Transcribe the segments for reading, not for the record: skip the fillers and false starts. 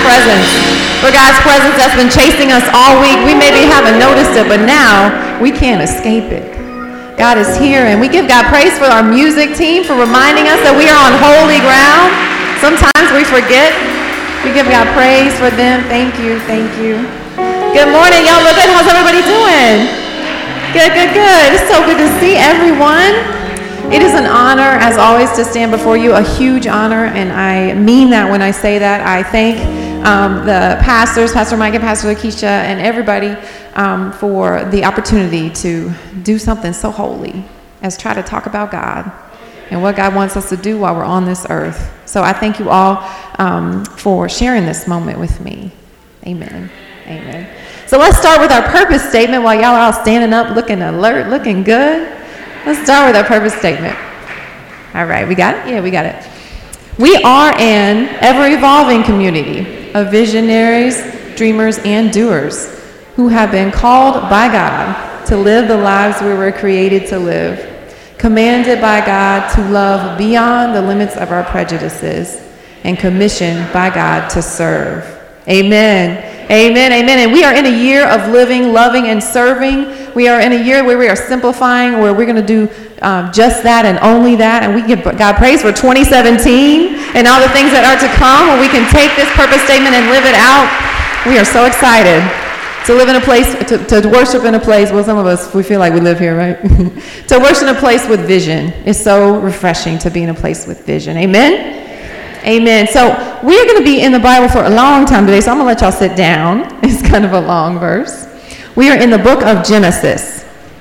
presence. For God's presence that's been chasing us all week. We maybe haven't noticed it, but now we can't escape it. God is here, and we give God praise for our music team for reminding us that we are on holy ground. Sometimes we forget. We give God praise for them. Thank you, thank you. Good morning, y'all look good. How's everybody doing? Good, good, good. It's so good to see everyone. It is an honor, as always, to stand before you, a huge honor, and I mean that when I say that. I thank the pastors, Pastor Mike and Pastor Lakeisha, and everybody for the opportunity to do something so holy as try to talk about God and what God wants us to do while we're on this earth. So I thank you all for sharing this moment with me. Amen. Amen. So let's start with our purpose statement while y'all are all standing up, looking alert, looking good. Let's start with our purpose statement. All right, we got it? Yeah, we got it. We are an ever-evolving community of visionaries, dreamers, and doers who have been called by God to live the lives we were created to live, commanded by God to love beyond the limits of our prejudices, and commissioned by God to serve. Amen. Amen, amen. And we are in a year of living, loving, and serving. We are in a year where we are simplifying, where we're going to do just that and only that. And we give God praise for 2017 and all the things that are to come, where we can take this purpose statement and live it out. We are so excited to live in a place, to worship in a place. Well, some of us, we feel like we live here, right? To worship in a place with vision. It's so refreshing to be in a place with vision. Amen? Amen. So we're going to be in the Bible for a long time today, so I'm going to let y'all sit down. It's kind of a long verse. We are in the book of Genesis.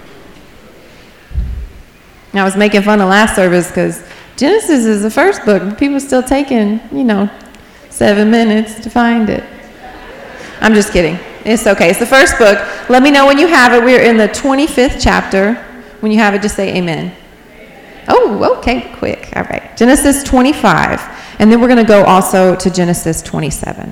I was making fun of last service because Genesis is the first book. People are still taking, 7 minutes to find it. I'm just kidding. It's okay. It's the first book. Let me know when you have it. We're in the 25th chapter. When you have it, just say amen. Oh, okay, quick. All right. Genesis 25. And then we're going to go also to Genesis 27.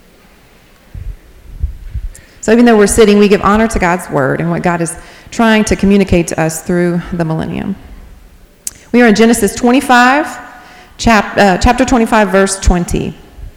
So even though we're sitting, we give honor to God's word and what God is trying to communicate to us through the millennium. We are in Genesis 25, chapter 25, verse 20.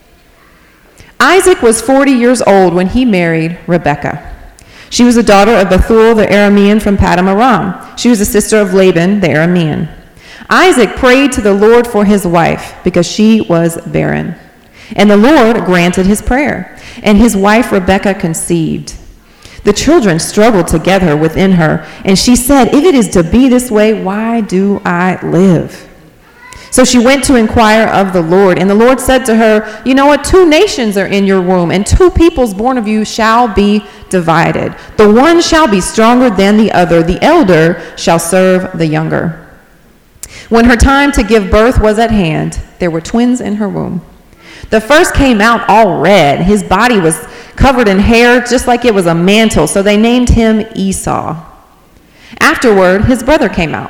Isaac was 40 years old when he married Rebekah. She was the daughter of Bethuel the Aramean from Paddan Aram. She was the sister of Laban the Aramean. Isaac prayed to the Lord for his wife because she was barren. And the Lord granted his prayer, and his wife Rebekah conceived. The children struggled together within her, and she said, "If it is to be this way, why do I live?" So she went to inquire of the Lord, and the Lord said to her, "You know what? 2 nations are in your womb, and 2 peoples born of you shall be divided. The one shall be stronger than the other. The elder shall serve the younger." When her time to give birth was at hand, there were twins in her womb. The first came out all red. His body was covered in hair just like it was a mantle, so they named him Esau. Afterward, his brother came out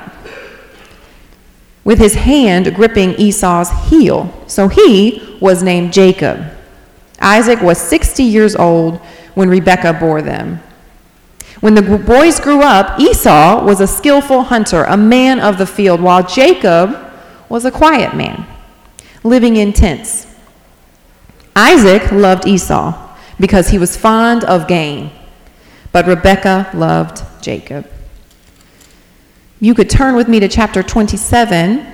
with his hand gripping Esau's heel, so he was named Jacob. Isaac was 60 years old when Rebekah bore them. When the boys grew up, Esau was a skillful hunter, a man of the field, while Jacob was a quiet man, living in tents. Isaac loved Esau because he was fond of gain, but Rebekah loved Jacob. You could turn with me to chapter 27.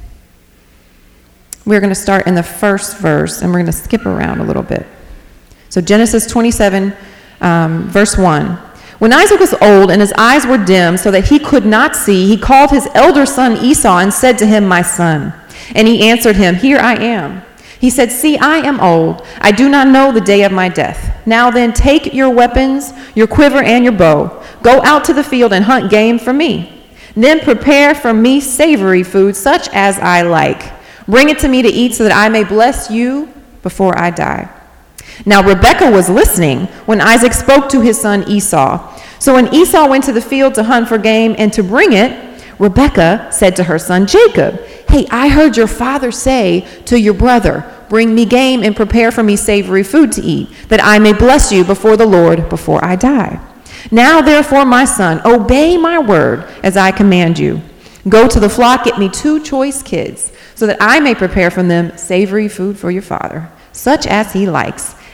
We're going to start in the first verse, and we're going to skip around a little bit. So Genesis 27, verse 1. When Isaac was old and his eyes were dim so that he could not see, he called his elder son Esau and said to him, "My son." And he answered him, "Here I am." He said, "See, I am old. I do not know the day of my death. Now then, take your weapons, your quiver and your bow. Go out to the field and hunt game for me. Then prepare for me savory food such as I like. Bring it to me to eat so that I may bless you before I die." Now Rebekah was listening when Isaac spoke to his son Esau. So when Esau went to the field to hunt for game and to bring it, Rebekah said to her son Jacob, "Hey, I heard your father say to your brother, 'Bring me game and prepare for me savory food to eat, that I may bless you before the Lord before I die. Now therefore, my son, obey my word as I command you. Go to the flock, get me 2 choice kids, so that I may prepare from them savory food for your father, such as he likes,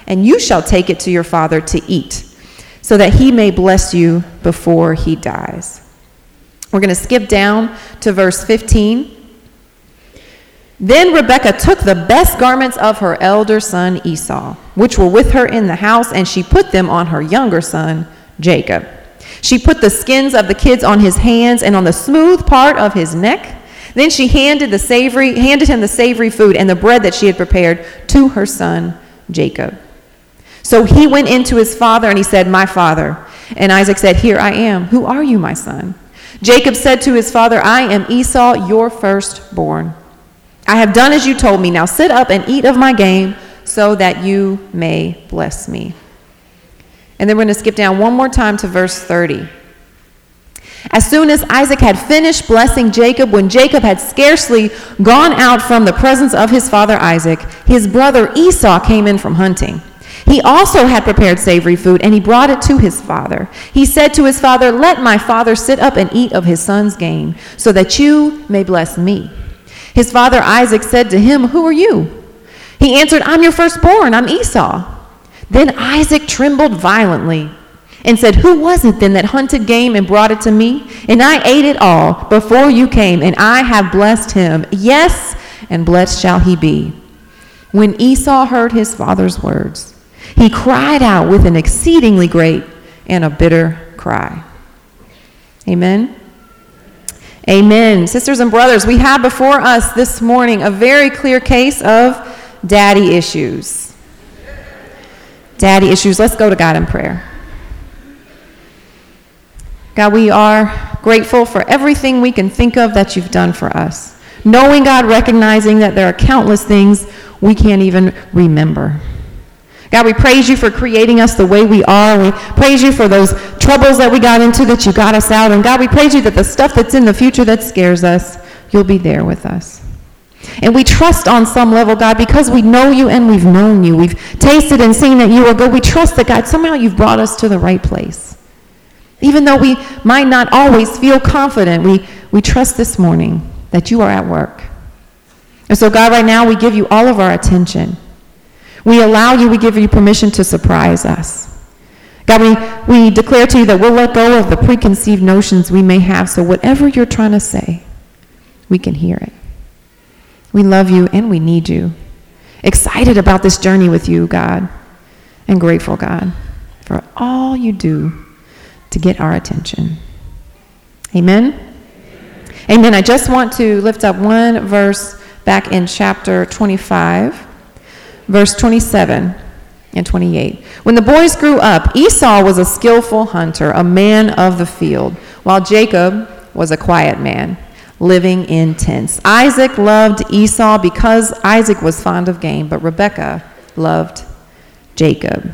and you shall take it to your father to eat, so that he may bless you before he dies." We're going to skip down to verse 15. "Then Rebekah took the best garments of her elder son Esau, which were with her in the house, and she put them on her younger son Jacob. She put the skins of the kids on his hands and on the smooth part of his neck. Then she handed him the savory food and the bread that she had prepared to her son Jacob. So he went in to his father, and he said, 'My father.' And Isaac said, 'Here I am. Who are you, my son?' Jacob said to his father, 'I am Esau, your firstborn. I have done as you told me. Now sit up and eat of my game, so that you may bless me.'" And then we're going to skip down one more time to verse 30. "As soon as Isaac had finished blessing Jacob, when Jacob had scarcely gone out from the presence of his father Isaac, his brother Esau came in from hunting. He also had prepared savory food, and he brought it to his father. He said to his father, 'Let my father sit up and eat of his son's game, so that you may bless me.' His father Isaac said to him, 'Who are you?' He answered, 'I'm your firstborn. I'm Esau.' Then Isaac trembled violently and said, 'Who was it then that hunted game and brought it to me? And I ate it all before you came, and I have blessed him. Yes, and blessed shall he be.' When Esau heard his father's words, he cried out with an exceedingly great and a bitter cry." Amen. Amen. Sisters and brothers, we have before us this morning a very clear case of daddy issues. Daddy issues. Let's go to God in prayer. God, we are grateful for everything we can think of that you've done for us. Knowing, God, recognizing that there are countless things we can't even remember. God, we praise you for creating us the way we are. We praise you for those troubles that we got into that you got us out. And God, we praise you that the stuff that's in the future that scares us, you'll be there with us. And we trust on some level, God, because we know you and we've known you. We've tasted and seen that you are good. We trust that, God, somehow you've brought us to the right place. Even though we might not always feel confident, we trust this morning that you are at work. And so, God, right now we give you all of our attention. We allow you, we give you permission to surprise us. God, we declare to you that we'll let go of the preconceived notions we may have, so whatever you're trying to say, we can hear it. We love you and we need you. Excited about this journey with you, God, and grateful, God, for all you do to get our attention. Amen? Amen. I just want to lift up one verse back in chapter 25, verse 27 and 28. "When the boys grew up, Esau was a skillful hunter, a man of the field, while Jacob was a quiet man, living in tents. Isaac loved Esau because Isaac was fond of game, but Rebekah loved Jacob."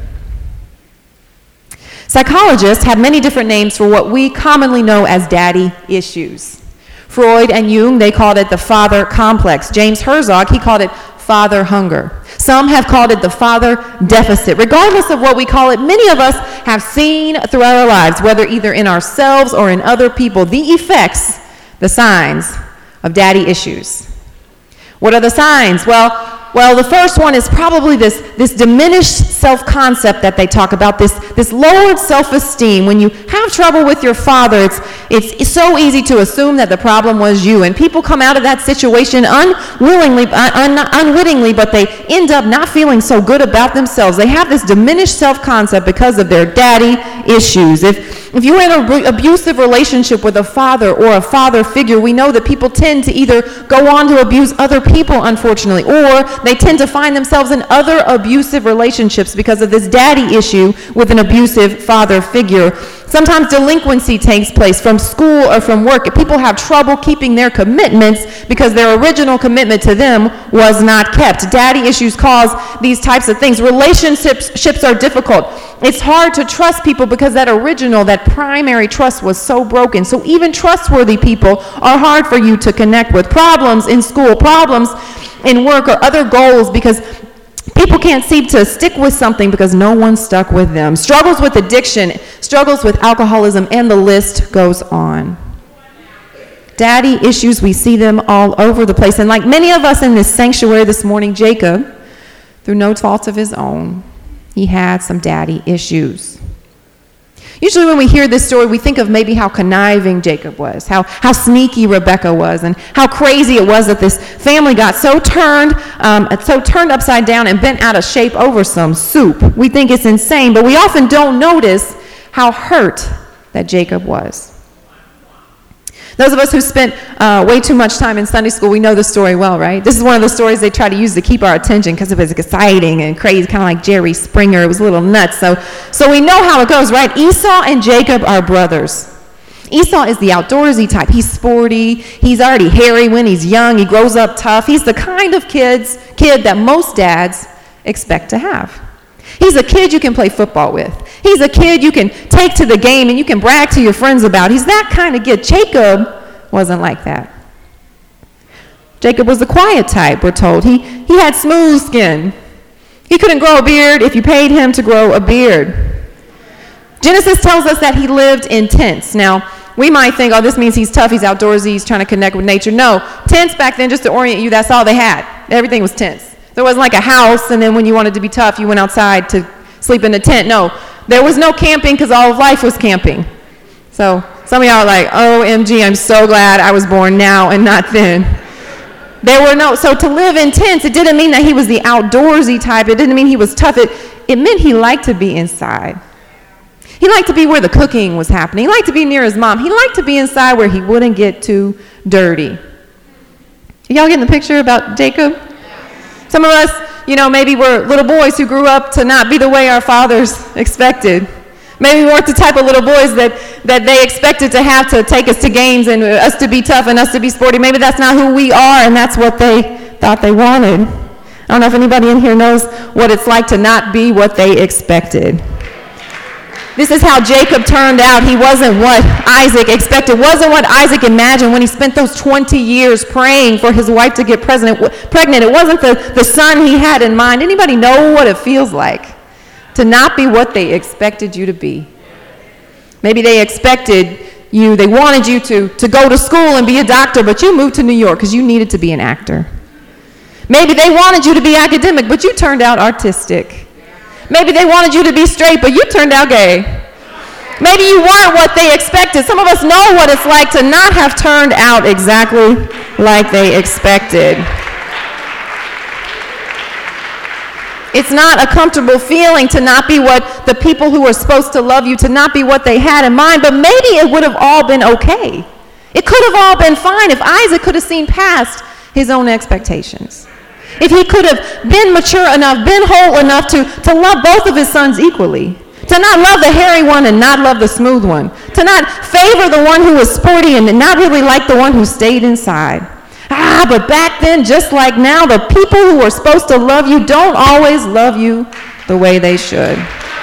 Psychologists have many different names for what we commonly know as daddy issues. Freud and Jung, they called it the father complex. James Herzog, he called it father hunger. Some have called it the father deficit. Regardless of what we call it, many of us have seen throughout our lives, whether either in ourselves or in other people, the effects, the signs of daddy issues. What are the signs? Well, the first one is probably this diminished self-concept that they talk about, this lowered self-esteem. When you have trouble with your father, it's so easy to assume that the problem was you. And people come out of that situation unwittingly, but they end up not feeling so good about themselves. They have this diminished self-concept because of their daddy issues. If you're in an abusive relationship with a father or a father figure, we know that people tend to either go on to abuse other people, unfortunately, or they tend to find themselves in other abusive relationships because of this daddy issue with an abusive father figure. Sometimes delinquency takes place from school or from work. People have trouble keeping their commitments because their original commitment to them was not kept. Daddy issues cause these types of things. Relationships are difficult. It's hard to trust people because that primary trust was so broken. So even trustworthy people are hard for you to connect with. Problems in school, problems in work, or other goals because people can't seem to stick with something because no one stuck with them. Struggles with addiction, struggles with alcoholism, and the list goes on. Daddy issues, we see them all over the place. And like many of us in this sanctuary this morning, Jacob, through no fault of his own, He had some daddy issues. Usually when we hear this story, we think of maybe how conniving Jacob was, how sneaky Rebekah was, and how crazy it was that this family got so turned upside down and bent out of shape over some soup. We think it's insane, but we often don't notice how hurt that Jacob was. Those of us who spent way too much time in Sunday school, we know the story well, right? This is one of the stories they try to use to keep our attention because it was exciting and crazy, kind of like Jerry Springer. It was a little nuts. So we know how it goes, right? Esau and Jacob are brothers. Esau is the outdoorsy type. He's sporty. He's already hairy when he's young. He grows up tough. He's the kind of kid that most dads expect to have. He's a kid you can play football with. He's a kid you can take to the game and you can brag to your friends about. He's that kind of kid. Jacob wasn't like that. Jacob was the quiet type, we're told. He had smooth skin. He couldn't grow a beard if you paid him to grow a beard. Genesis tells us that he lived in tents. Now, we might think, oh, this means he's tough, he's outdoorsy, he's trying to connect with nature. No, tents back then, just to orient you, that's all they had. Everything was tents. There wasn't like a house, and then when you wanted to be tough, you went outside to sleep in a tent. No, there was no camping because all of life was camping. So some of y'all are like, OMG, I'm so glad I was born now and not then. So to live in tents, it didn't mean that he was the outdoorsy type. It didn't mean he was tough. It meant he liked to be inside. He liked to be where the cooking was happening. He liked to be near his mom. He liked to be inside where he wouldn't get too dirty. Y'all getting the picture about Jacob? Some of us, maybe we're little boys who grew up to not be the way our fathers expected. Maybe we weren't the type of little boys that they expected to have to take us to games and us to be tough and us to be sporty. Maybe that's not who we are, and that's what they thought they wanted. I don't know if anybody in here knows what it's like to not be what they expected. This is how Jacob turned out. He wasn't what Isaac expected, wasn't what Isaac imagined when he spent those 20 years praying for his wife to get pregnant. It wasn't the son he had in mind. Anybody know what it feels like to not be what they expected you to be? Maybe they wanted you to go to school and be a doctor, but you moved to New York because you needed to be an actor. Maybe they wanted you to be academic, but you turned out artistic. Maybe they wanted you to be straight, but you turned out gay. Maybe you weren't what they expected. Some of us know what it's like to not have turned out exactly like they expected. It's not a comfortable feeling to not be what the people who were supposed to love you, to not be what they had in mind, but maybe it would have all been okay. It could have all been fine if Isaac could have seen past his own expectations. If he could have been mature enough, been whole enough to love both of his sons equally, to not love the hairy one and not love the smooth one, to not favor the one who was sporty and not really like the one who stayed inside. But back then, just like now, the people who were supposed to love you don't always love you the way they should.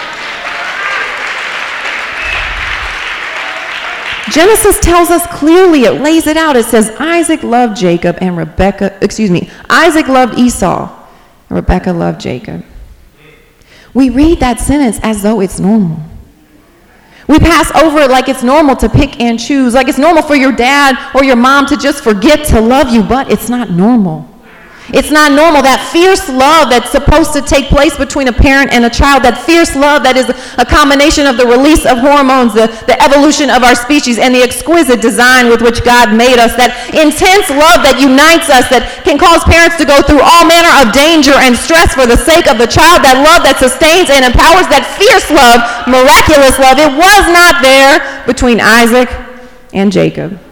Genesis tells us clearly, it lays it out. It says Isaac loved Jacob and Isaac loved Esau and Rebekah loved Jacob. We read that sentence as though it's normal. We pass over it like it's normal to pick and choose, like it's normal for your dad or your mom to just forget to love you, but it's not normal. It's not normal. That fierce love that's supposed to take place between a parent and a child, that fierce love that is a combination of the release of hormones, the evolution of our species, and the exquisite design with which God made us, that intense love that unites us, that can cause parents to go through all manner of danger and stress for the sake of the child, that love that sustains and empowers, that fierce love, miraculous love, it was not there between Isaac and Jacob.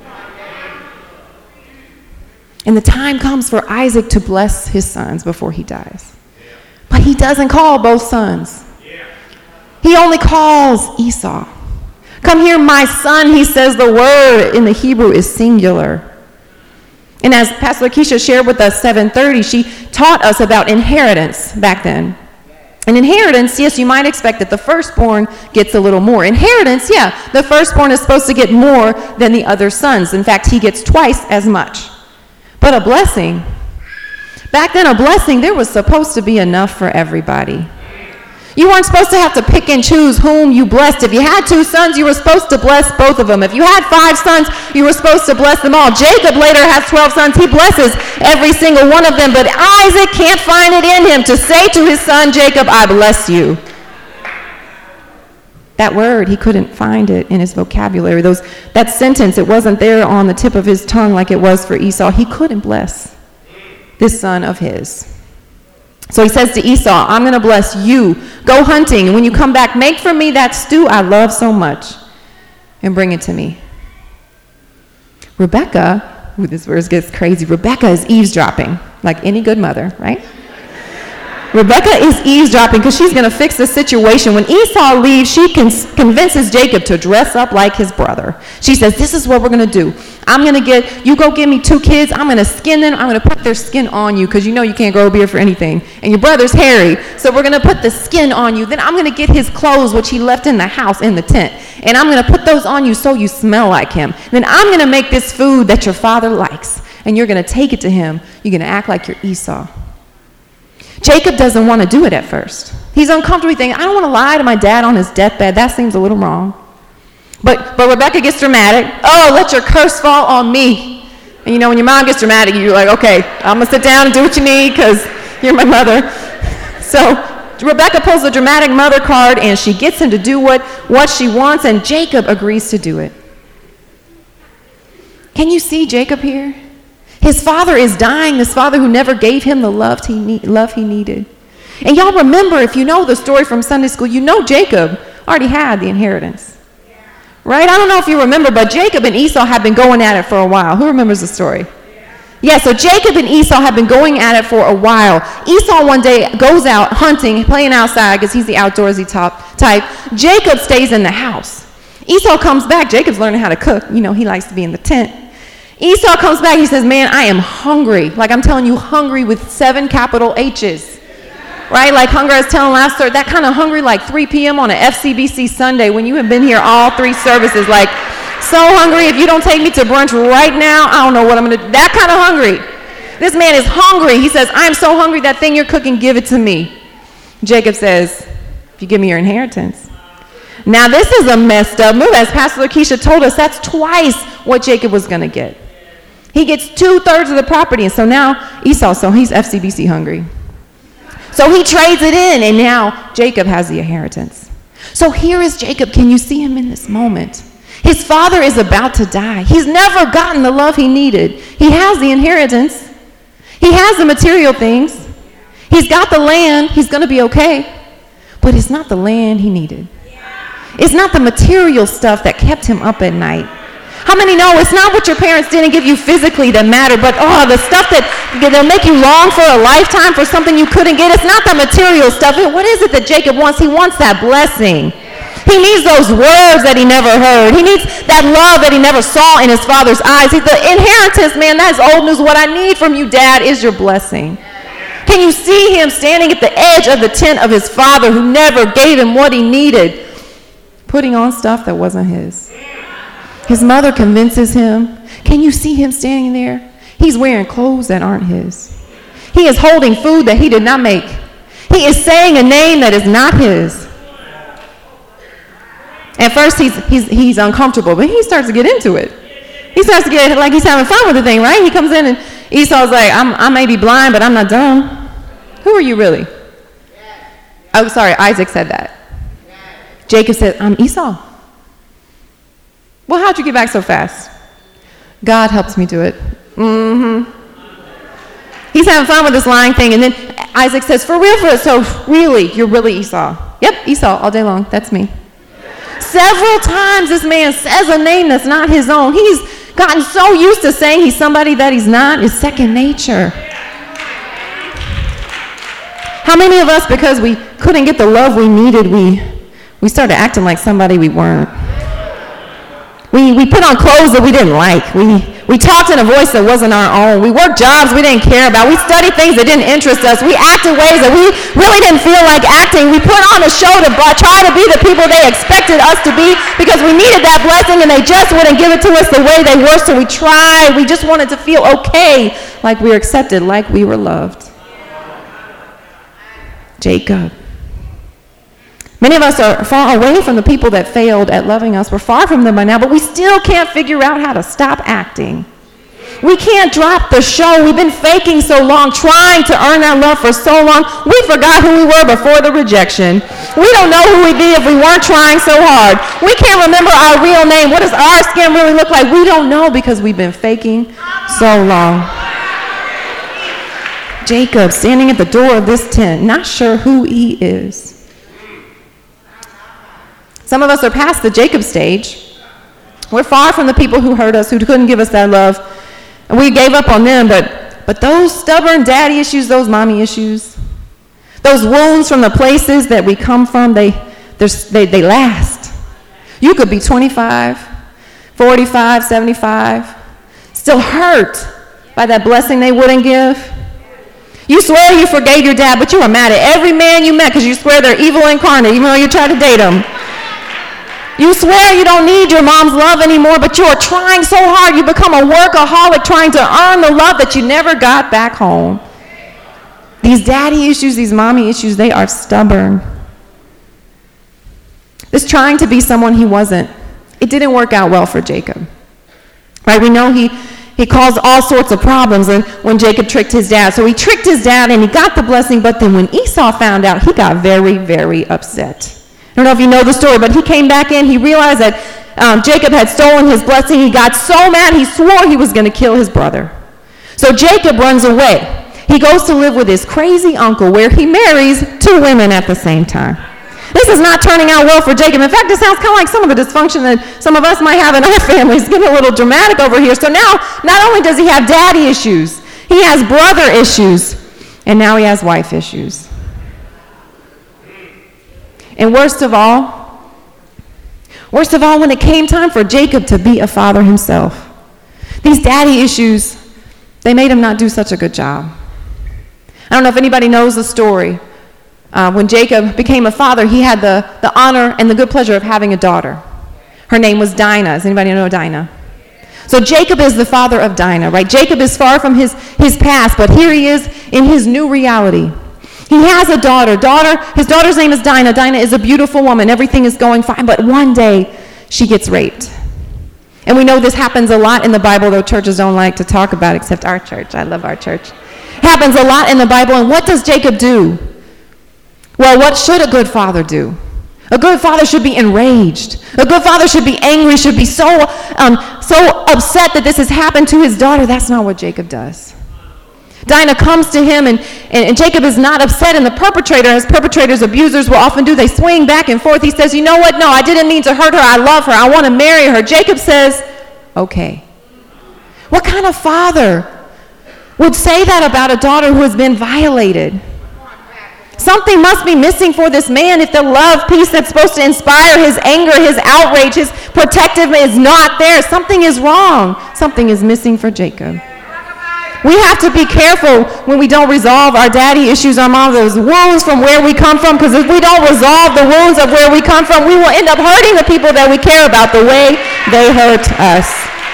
And the time comes for Isaac to bless his sons before he dies. But he doesn't call both sons. He only calls Esau. Come here, my son, he says. The word in the Hebrew is singular. And as Pastor Lakeisha shared with us 7:30, she taught us about inheritance back then. And inheritance, yes, you might expect that the firstborn gets a little more. Inheritance, yeah, the firstborn is supposed to get more than the other sons. In fact, he gets twice as much. But a blessing, back then there was supposed to be enough for everybody. You weren't supposed to have to pick and choose whom you blessed. If you had 2 sons, you were supposed to bless both of them. If you had 5 sons, you were supposed to bless them all. Jacob later has 12 sons. He blesses every single one of them. But Isaac can't find it in him to say to his son Jacob, I bless you. That word, he couldn't find it in his vocabulary. That sentence, it wasn't there on the tip of his tongue like it was for Esau. He couldn't bless this son of his. So he says to Esau, I'm going to bless you. Go hunting, and when you come back, make for me that stew I love so much and bring it to me. Rebecca, this verse gets crazy. Rebecca is eavesdropping, like any good mother, right? Rebecca is eavesdropping because she's going to fix the situation. When Esau leaves, she convinces Jacob to dress up like his brother. She says, this is what we're going to do. You go give me 2 kids. I'm going to skin them. I'm going to put their skin on you because you know you can't grow a beard for anything. And your brother's hairy, so we're going to put the skin on you. Then I'm going to get his clothes, which he left in the house, in the tent. And I'm going to put those on you so you smell like him. Then I'm going to make this food that your father likes. And you're going to take it to him. You're going to act like you're Esau. Jacob doesn't want to do it at first. He's uncomfortable thinking, I don't want to lie to my dad on his deathbed. That seems a little wrong. But Rebecca gets dramatic. Oh, let your curse fall on me. And you know, when your mom gets dramatic, you're like, okay, I'm going to sit down and do what you need because you're my mother. So Rebecca pulls the dramatic mother card and she gets him to do what she wants, and Jacob agrees to do it. Can you see Jacob here? His father is dying, this father who never gave him the love he needed. And y'all remember, if you know the story from Sunday school, you know Jacob already had the inheritance. Right? I don't know if you remember, but Jacob and Esau have been going at it for a while. Who remembers the story? Yeah, so Jacob and Esau have been going at it for a while. Esau one day goes out hunting, playing outside because he's the outdoorsy type. Jacob stays in the house. Esau comes back. Jacob's learning how to cook. You know, he likes to be in the tent. Esau comes back, he says, man, I am hungry. Like I'm telling you, hungry with 7 capital H's. Right? Like hunger, I was telling last Thursday, that kind of hungry like 3 p.m. on an FCBC Sunday when you have been here all 3 services. Like, so hungry, if you don't take me to brunch right now, I don't know what I'm going to do. That kind of hungry. This man is hungry. He says, I'm so hungry, that thing you're cooking, give it to me. Jacob says, if you give me your inheritance. Now, this is a messed up move. As Pastor Lakeisha told us, that's twice what Jacob was going to get. He gets 2/3 of the property, and so now Esau, so he's FCBC hungry. So he trades it in, and now Jacob has the inheritance. So here is Jacob. Can you see him in this moment? His father is about to die. He's never gotten the love he needed. He has the inheritance. He has the material things. He's got the land. He's going to be okay. But it's not the land he needed. It's not the material stuff that kept him up at night. How many know it's not what your parents didn't give you physically that mattered, but the stuff that'll make you long for a lifetime for something you couldn't get? It's not the material stuff. What is it that Jacob wants? He wants that blessing. He needs those words that he never heard. He needs that love that he never saw in his father's eyes. The inheritance, man, that's old news. What I need from you, Dad, is your blessing. Can you see him standing at the edge of the tent of his father who never gave him what he needed, putting on stuff that wasn't his? His mother convinces him. Can you see him standing there? He's wearing clothes that aren't his. He is holding food that he did not make. He is saying a name that is not his. At first, he's uncomfortable, but he starts to get into it. He starts to get like he's having fun with the thing, right? He comes in and Esau's like, I may be blind, but I'm not dumb. Who are you really? Oh, sorry, Isaac said that. Jacob said, I'm Esau. Well, how'd you get back so fast? God helps me do it. He's having fun with this lying thing, and then Isaac says, for real, so really, you're really Esau. Yep, Esau, all day long, that's me. Several times this man says a name that's not his own. He's gotten so used to saying he's somebody that he's not. It's second nature. How many of us, because we couldn't get the love we needed, we started acting like somebody we weren't? We put on clothes that we didn't like. We talked in a voice that wasn't our own. We worked jobs we didn't care about. We studied things that didn't interest us. We acted ways that we really didn't feel like acting. We put on a show to try to be the people they expected us to be because we needed that blessing and they just wouldn't give it to us the way they were, so we tried. We just wanted to feel okay, like we were accepted, like we were loved. Jacob. Many of us are far away from the people that failed at loving us. We're far from them by now, but we still can't figure out how to stop acting. We can't drop the show. We've been faking so long, trying to earn that love for so long. We forgot who we were before the rejection. We don't know who we'd be if we weren't trying so hard. We can't remember our real name. What does our skin really look like? We don't know because we've been faking so long. Jacob standing at the door of this tent, not sure who he is. Some of us are past the Jacob stage. We're far from the people who hurt us, who couldn't give us that love. And we gave up on them, but those stubborn daddy issues, those mommy issues, those wounds from the places that we come from, they last. You could be 25, 45, 75, still hurt by that blessing they wouldn't give. You swear you forgave your dad, but you were mad at every man you met because you swear they're evil incarnate, even though you tried to date them. You swear you don't need your mom's love anymore, but you are trying so hard. You become a workaholic trying to earn the love that you never got back home. These daddy issues, these mommy issues, they are stubborn. This trying to be someone he wasn't, it didn't work out well for Jacob. Right? We know he caused all sorts of problems when Jacob tricked his dad. So he tricked his dad and he got the blessing, but then when Esau found out, he got very, very upset. I don't know if you know the story, but he came back in. He realized that Jacob had stolen his blessing. He got so mad, he swore he was going to kill his brother. So Jacob runs away. He goes to live with his crazy uncle, where he marries 2 women at the same time. This is not turning out well for Jacob. In fact, it sounds kind of like some of the dysfunction that some of us might have in our families. Getting a little dramatic over here. So now, not only does he have daddy issues, he has brother issues, and now he has wife issues. And worst of all, when it came time for Jacob to be a father himself, these daddy issues, they made him not do such a good job. I don't know if anybody knows the story. When Jacob became a father, he had the honor and the good pleasure of having a daughter. Her name was Dinah. Does anybody know Dinah? So Jacob is the father of Dinah, right? Jacob is far from his past, but here he is in his new reality. He has a daughter. His daughter's name is Dinah. Dinah is a beautiful woman. Everything is going fine, but one day she gets raped. And we know this happens a lot in the Bible, though churches don't like to talk about it, except our church. I love our church. Happens a lot in the Bible, and what does Jacob do? Well, what should a good father do? A good father should be enraged. A good father should be angry, should be so upset that this has happened to his daughter. That's not what Jacob does. Dinah comes to him, and Jacob is not upset, and the perpetrator, as perpetrators, abusers will often do, they swing back and forth. He says, you know what? No, I didn't mean to hurt her. I love her. I want to marry her. Jacob says, okay. What kind of father would say that about a daughter who has been violated? Something must be missing for this man if the love, peace that's supposed to inspire his anger, his outrage, his protectiveness is not there. Something is wrong. Something is missing for Jacob. We have to be careful when we don't resolve our daddy issues, our mom, those wounds from where we come from, because if we don't resolve the wounds of where we come from, we will end up hurting the people that we care about the way they hurt us.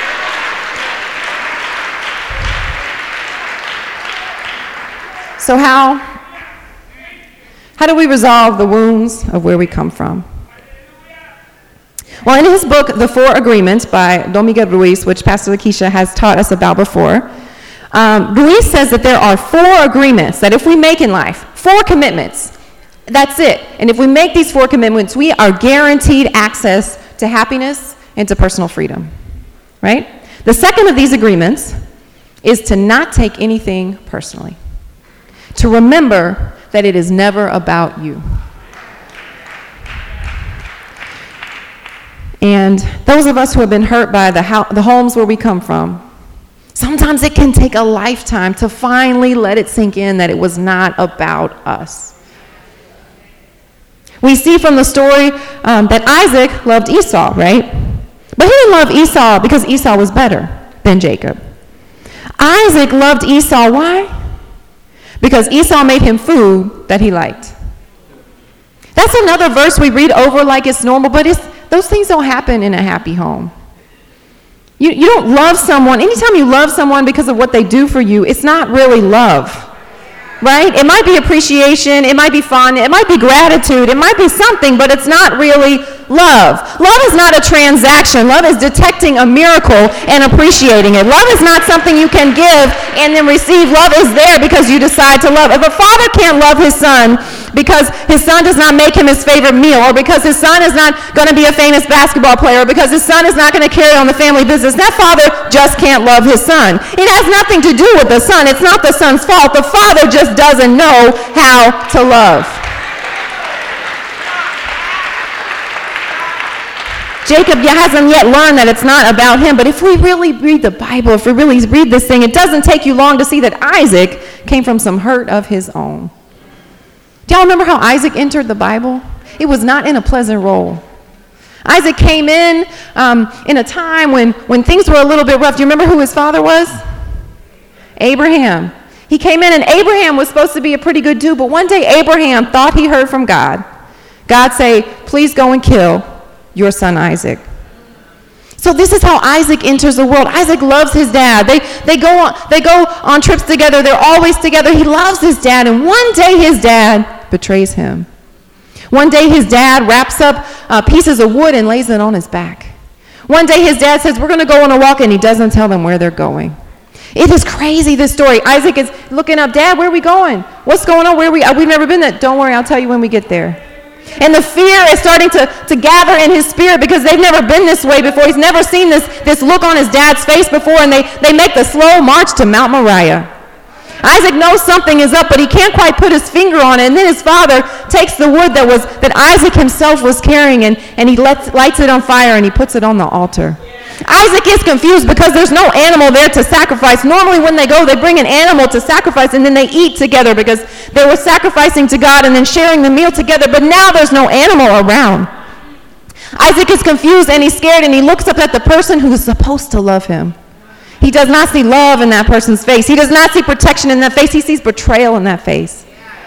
So how do we resolve the wounds of where we come from? Well, in his book, The 4 Agreements by Don Miguel Ruiz, which Pastor Lakeisha has taught us about before, Ruiz says that there are 4 agreements that if we make in life, 4 commitments, that's it. And if we make these 4 commitments, we are guaranteed access to happiness and to personal freedom, right? The second of these agreements is to not take anything personally, to remember that it is never about you. And those of us who have been hurt by the homes where we come from, sometimes it can take a lifetime to finally let it sink in that it was not about us. We see from the story that Isaac loved Esau, right? But he didn't love Esau because Esau was better than Jacob. Isaac loved Esau, why? Because Esau made him food that he liked. That's another verse we read over like it's normal, but those things don't happen in a happy home. You don't love someone. Anytime you love someone because of what they do for you, it's not really love, right? It might be appreciation. It might be fun. It might be gratitude. It might be something, but it's not really love. Love is not a transaction. Love is detecting a miracle and appreciating it. Love is not something you can give and then receive. Love is there because you decide to love. If a father can't love his son because his son does not make him his favorite meal, or because his son is not going to be a famous basketball player, or because his son is not going to carry on the family business, that father just can't love his son. It has nothing to do with the son. It's not the son's fault. The father just doesn't know how to love. Jacob hasn't yet learned that it's not about him, but if we really read the Bible, if we really read this thing, it doesn't take you long to see that Isaac came from some hurt of his own. Do y'all remember how Isaac entered the Bible? It was not in a pleasant role. Isaac came in a time when things were a little bit rough. Do you remember who his father was? Abraham. He came in, and Abraham was supposed to be a pretty good dude, but one day Abraham thought he heard from God. God say, please go and kill your son Isaac. So this is how Isaac enters the world. Isaac loves his dad. They go on trips together. They're always together. He loves his dad, and one day his dad betrays him. One day his dad wraps up pieces of wood and lays it on his back. One day his dad says, we're going to go on a walk, and he doesn't tell them where they're going. It is crazy, this story. Isaac is looking up, Dad, where are we going? What's going on? We've never been there. Don't worry, I'll tell you when we get there. And the fear is starting to gather in his spirit because they've never been this way before. He's never seen this look on his dad's face before, and they make the slow march to Mount Moriah. Isaac knows something is up, but he can't quite put his finger on it. And then his father takes the wood that Isaac himself was carrying, and he lights it on fire, and he puts it on the altar. Isaac is confused because there's no animal there to sacrifice. Normally when they go, they bring an animal to sacrifice, and then they eat together because they were sacrificing to God and then sharing the meal together. But now there's no animal around. Isaac is confused, and he's scared, and he looks up at the person who is supposed to love him. He does not see love in that person's face. He does not see protection in that face. He sees betrayal in that face.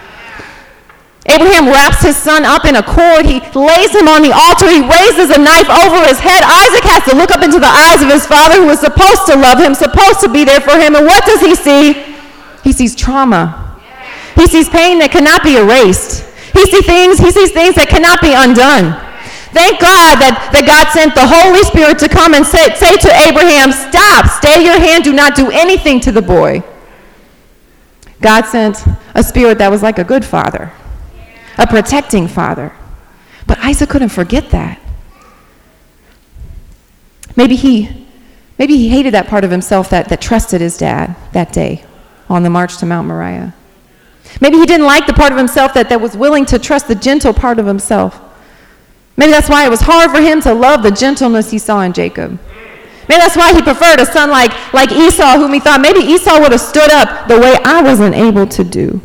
Abraham wraps his son up in a cord. He lays him on the altar. He raises a knife over his head. Isaac has to look up into the eyes of his father, who is supposed to love him, supposed to be there for him. And what does he see? He sees trauma. He sees pain that cannot be erased. He sees things that cannot be undone. Thank God that God sent the Holy Spirit to come and say to Abraham, stop, stay your hand, do not do anything to the boy. God sent a spirit that was like a good father, a protecting father. But Isaac couldn't forget that. Maybe he hated that part of himself that trusted his dad that day on the march to Mount Moriah. Maybe he didn't like the part of himself that was willing to trust the gentle part of himself. Maybe that's why it was hard for him to love the gentleness he saw in Jacob. Maybe that's why he preferred a son like Esau, whom he thought maybe Esau would have stood up the way I wasn't able to do.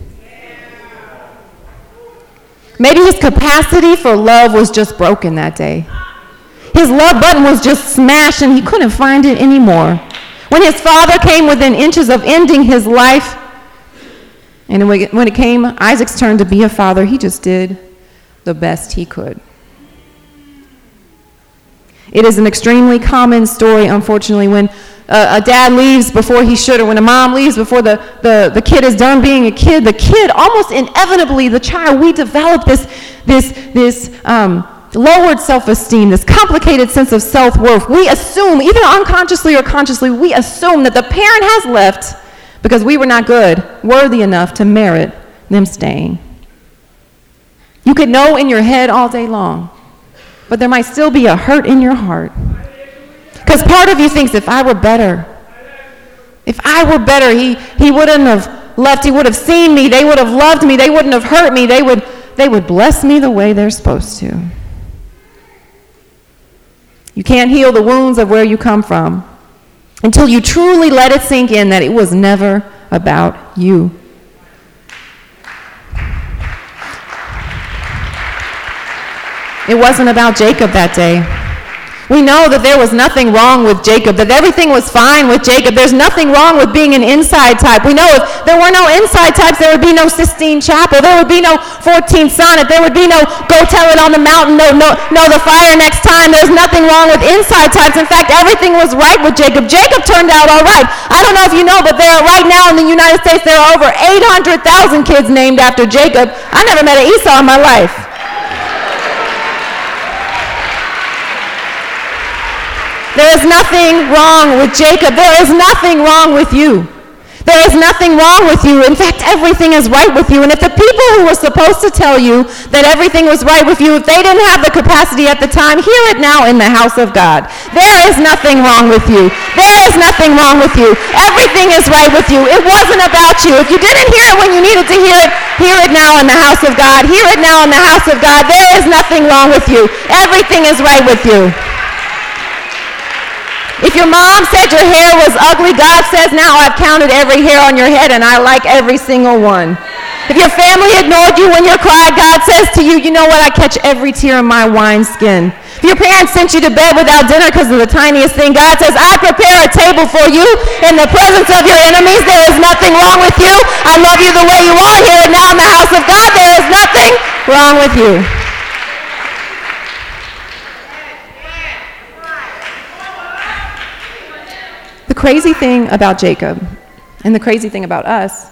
Maybe his capacity for love was just broken that day. His love button was just smashed, and he couldn't find it anymore. When his father came within inches of ending his life, and when it came Isaac's turn to be a father, he just did the best he could. It is an extremely common story, unfortunately, when a dad leaves before he should, or when a mom leaves before the kid is done being a kid. The kid, almost inevitably, the child, we develop this lowered self-esteem, this complicated sense of self-worth. We assume, either unconsciously or consciously, we assume that the parent has left because we were not good, worthy enough to merit them staying. You could know in your head all day long, but there might still be a hurt in your heart. Because part of you thinks, if I were better, he wouldn't have left, he would have seen me, they would have loved me, they wouldn't have hurt me, they would bless me the way they're supposed to. You can't heal the wounds of where you come from until you truly let it sink in that it was never about you. It wasn't about Jacob that day. We know that there was nothing wrong with Jacob, that everything was fine with Jacob. There's nothing wrong with being an inside type. We know if there were no inside types, there would be no Sistine Chapel. There would be no 14th Sonnet. There would be no go tell it on the mountain, no the fire next time. There's nothing wrong with inside types. In fact, everything was right with Jacob. Jacob turned out all right. I don't know if you know, but right now in the United States, there are over 800,000 kids named after Jacob. I never met an Esau in my life. There is nothing wrong with Jacob. There is nothing wrong with you. There is nothing wrong with you. In fact, everything is right with you. And if the people who were supposed to tell you that everything was right with you, if they didn't have the capacity at the time, hear it now in the house of God. There is nothing wrong with you. There is nothing wrong with you. Everything is right with you. It wasn't about you. If you didn't hear it when you needed to hear it now in the house of God. Hear it now in the house of God. There is nothing wrong with you. Everything is right with you. If your mom said your hair was ugly, God says, now I've counted every hair on your head and I like every single one. If your family ignored you when you cried, God says to you, you know what, I catch every tear in my wineskin. If your parents sent you to bed without dinner because of the tiniest thing, God says, I prepare a table for you in the presence of your enemies. There is nothing wrong with you. I love you the way you are. Here and now in the house of God, there is nothing wrong with you. The crazy thing about Jacob and the crazy thing about us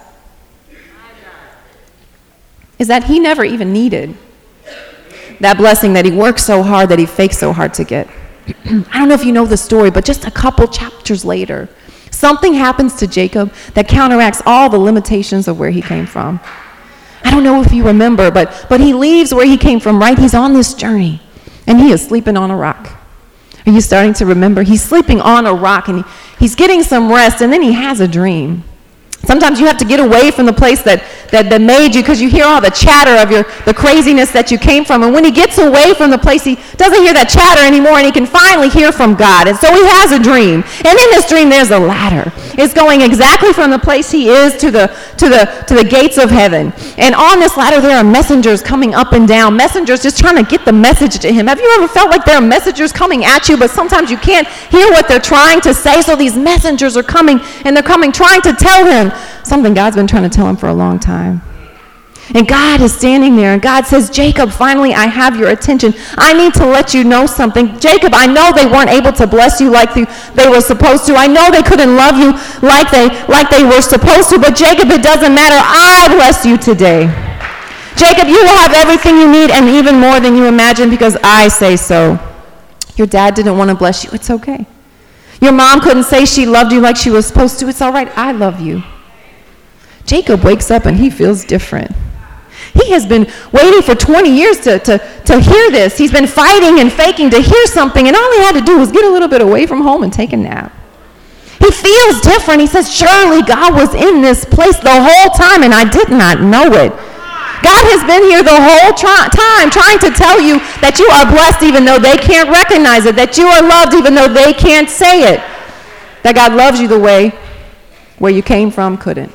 is that he never even needed that blessing that he worked so hard, that he faked so hard to get. I don't know if you know the story, but just a couple chapters later, something happens to Jacob that counteracts all the limitations of where he came from. I don't know if you remember, but he leaves where he came from, right? He's on this journey, and he is sleeping on a rock. Are you starting to remember? He's sleeping on a rock, and he's getting some rest, and then he has a dream. Sometimes you have to get away from the place that made you, because you hear all the chatter of the craziness that you came from. And when he gets away from the place, he doesn't hear that chatter anymore, and he can finally hear from God. And so he has a dream. And in this dream, there's a ladder. It's going exactly from the place he is to the gates of heaven. And on this ladder, there are messengers coming up and down. Messengers just trying to get the message to him. Have you ever felt like there are messengers coming at you, but sometimes you can't hear what they're trying to say? So these messengers are coming, and they're coming trying to tell him something God's been trying to tell him for a long time. And God is standing there, and God says, Jacob, finally I have your attention. I need to let you know something. Jacob, I know they weren't able to bless you like they were supposed to. I know they couldn't love you like they were supposed to, but Jacob, it doesn't matter. I bless you today. Jacob, you will have everything you need and even more than you imagine, because I say so. Your dad didn't want to bless you. It's okay. Your mom couldn't say she loved you like she was supposed to. It's all right. I love you. Jacob wakes up and he feels different. He has been waiting for 20 years to hear this. He's been fighting and faking to hear something, and all he had to do was get a little bit away from home and take a nap. He feels different. He says, surely God was in this place the whole time, and I did not know it. God has been here the whole time trying to tell you that you are blessed even though they can't recognize it, that you are loved even though they can't say it, that God loves you the way where you came from couldn't.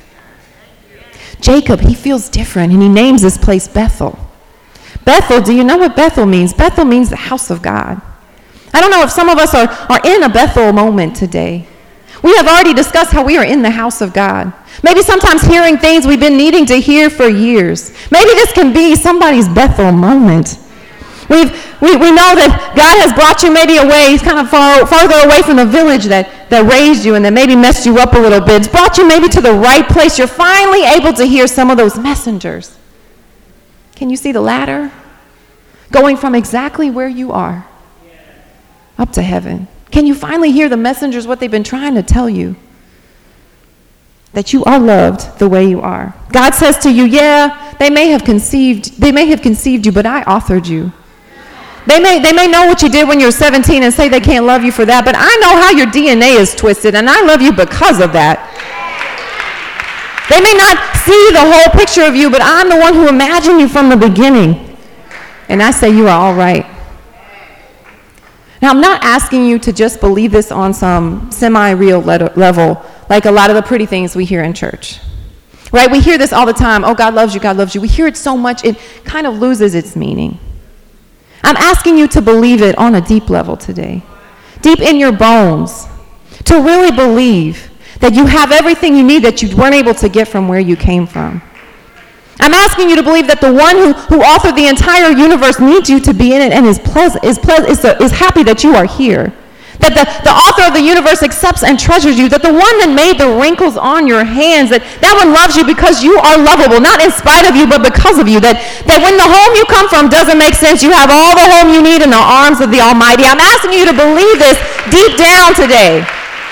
Jacob, he feels different, and he names this place Bethel. Bethel, do you know what Bethel means? Bethel means the house of God. I don't know if some of us are in a Bethel moment today. We have already discussed how we are in the house of God. Maybe sometimes hearing things we've been needing to hear for years. Maybe this can be somebody's Bethel moment. We know that God has brought you maybe away, kind of farther away from the village that raised you and that maybe messed you up a little bit. It's brought you maybe to the right place. You're finally able to hear some of those messengers. Can you see the ladder? Going from exactly where you are up to heaven. Can you finally hear the messengers, what they've been trying to tell you? That you are loved the way you are. God says to you, yeah, they may have conceived you, but I authored you. They may know what you did when you were 17 and say they can't love you for that, but I know how your DNA is twisted, and I love you because of that. They may not see the whole picture of you, but I'm the one who imagined you from the beginning, and I say you are all right. Now, I'm not asking you to just believe this on some semi-real level, like a lot of the pretty things we hear in church. Right? We hear this all the time. Oh, God loves you, God loves you. We hear it so much, it kind of loses its meaning. I'm asking you to believe it on a deep level today, deep in your bones, to really believe that you have everything you need that you weren't able to get from where you came from. I'm asking you to believe that the one who authored the entire universe needs you to be in it and is happy that you are here, That the author of the universe accepts and treasures you. That the one that made the wrinkles on your hands, that one loves you because you are lovable, not in spite of you, but because of you. That when the home you come from doesn't make sense, you have all the home you need in the arms of the Almighty. I'm asking you to believe this deep down today.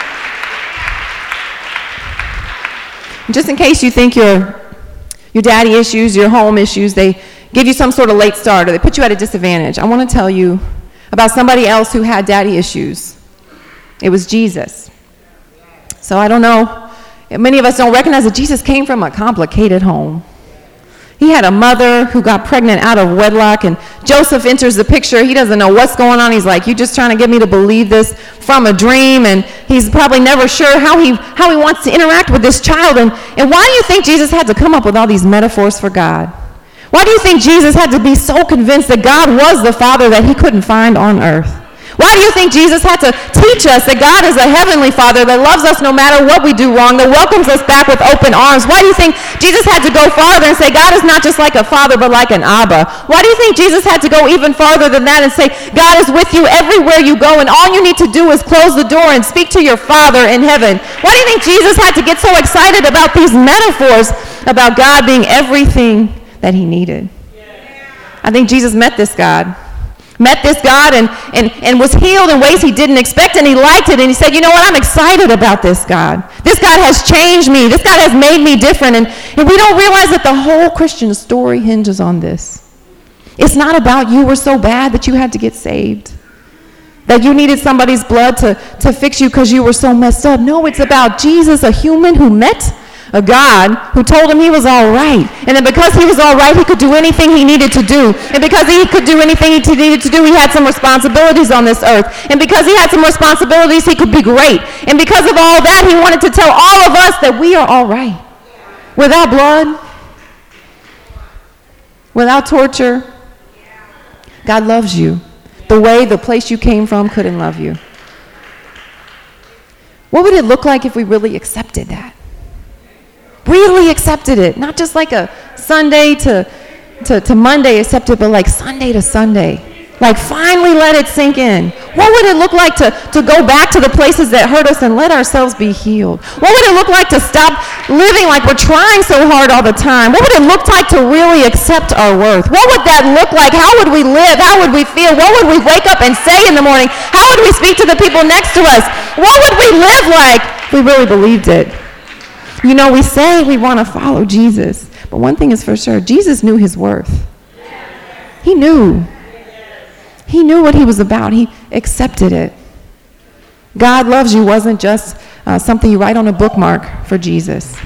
Just in case you think your daddy issues, your home issues, they give you some sort of late start or they put you at a disadvantage, I want to tell you about somebody else who had daddy issues. It was Jesus. So I don't know, many of us don't recognize that Jesus came from a complicated home. He had a mother who got pregnant out of wedlock, and Joseph enters the picture. He doesn't know what's going on. He's like, you just trying to get me to believe this from a dream, and he's probably never sure how he wants to interact with this child. And why do you think Jesus had to come up with all these metaphors for God? Why do you think Jesus had to be so convinced that God was the Father that he couldn't find on earth? Why do you think Jesus had to teach us that God is a heavenly Father that loves us no matter what we do wrong, that welcomes us back with open arms? Why do you think Jesus had to go farther and say God is not just like a father but like an Abba? Why do you think Jesus had to go even farther than that and say God is with you everywhere you go and all you need to do is close the door and speak to your Father in heaven? Why do you think Jesus had to get so excited about these metaphors about God being everything that he needed? I think Jesus met this God and was healed in ways he didn't expect, and he liked it, and he said, you know what, I'm excited about this God. This God has changed me. This God has made me different, and we don't realize that the whole Christian story hinges on this. It's not about you were so bad that you had to get saved, that you needed somebody's blood to fix you because you were so messed up. No, it's about Jesus, a human who met a God who told him he was all right. And then because he was all right, he could do anything he needed to do. And because he could do anything he needed to do, he had some responsibilities on this earth. And because he had some responsibilities, he could be great. And because of all that, he wanted to tell all of us that we are all right. Without blood, without torture, God loves you the way the place you came from couldn't love you. What would it look like if we really accepted that? Really accepted it, not just like a Sunday to Monday accepted, but like Sunday to Sunday. Like finally let it sink in. What would it look like to go back to the places that hurt us and let ourselves be healed? What would it look like to stop living like we're trying so hard all the time? What would it look like to really accept our worth? What would that look like? How would we live? How would we feel? What would we wake up and say in the morning? How would we speak to the people next to us? What would we live like if we really believed it? You know, we say we want to follow Jesus, but one thing is for sure, Jesus knew his worth. He knew. He knew what he was about. He accepted it. God loves you wasn't just something you write on a bookmark for Jesus.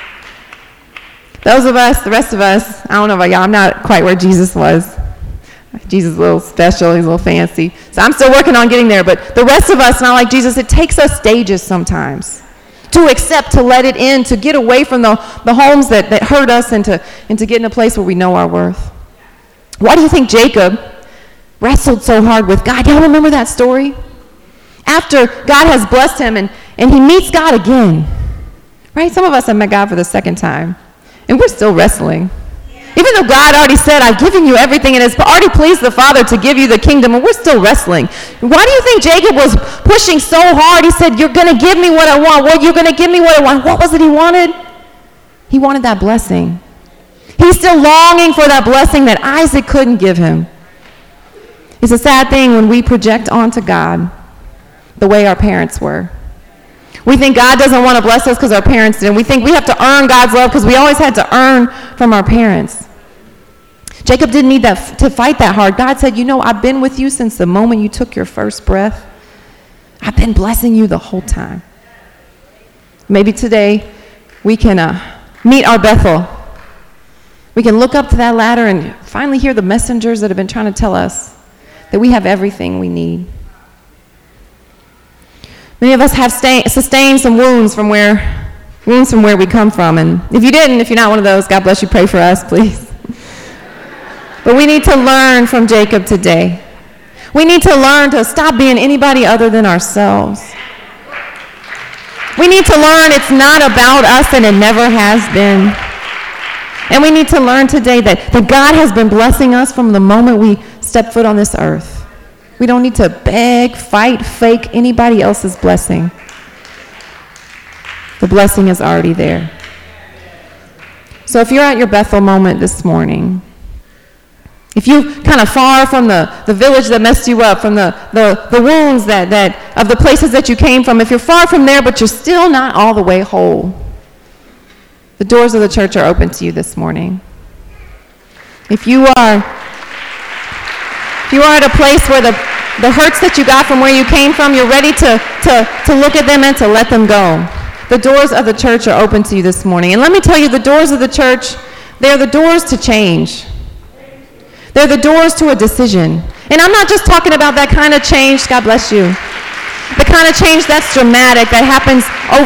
Those of us, the rest of us, I don't know about y'all, I'm not quite where Jesus was. Jesus is a little special, he's a little fancy. So I'm still working on getting there, but the rest of us, not like Jesus, it takes us stages sometimes. To accept, to let it in, to get away from the homes that hurt us and to get in a place where we know our worth. Why do you think Jacob wrestled so hard with God? Y'all remember that story? After God has blessed him and he meets God again. Right? Some of us have met God for the second time. And we're still wrestling. Even though God already said, I've given you everything, and it's already pleased the Father to give you the kingdom, and we're still wrestling. Why do you think Jacob was pushing so hard? He said, you're going to give me what I want. Well, you're going to give me what I want. What was it he wanted? He wanted that blessing. He's still longing for that blessing that Isaac couldn't give him. It's a sad thing when we project onto God the way our parents were. We think God doesn't want to bless us because our parents did. We think we have to earn God's love because we always had to earn from our parents. Jacob didn't need that to fight that hard. God said, you know, I've been with you since the moment you took your first breath. I've been blessing you the whole time. Maybe today we can meet our Bethel. We can look up to that ladder and finally hear the messengers that have been trying to tell us that we have everything we need. Many of us have sustained some wounds from where we come from. And if you're not one of those, God bless you, pray for us, please. But we need to learn from Jacob today. We need to learn to stop being anybody other than ourselves. We need to learn it's not about us and it never has been. And we need to learn today that God has been blessing us from the moment we step foot on this earth. We don't need to beg, fight, fake anybody else's blessing. The blessing is already there. So if you're at your Bethel moment this morning, if you kind of far from the village that messed you up, from the wounds that of the places that you came from, if you're far from there but you're still not all the way whole, the doors of the church are open to you this morning. If you are at a place where the hurts that you got from where you came from, you're ready to look at them and to let them go. The doors of the church are open to you this morning. And let me tell you, the doors of the church, they're the doors to change. They're the doors to a decision. And I'm not just talking about that kind of change, God bless you, the kind of change that's dramatic, that happens over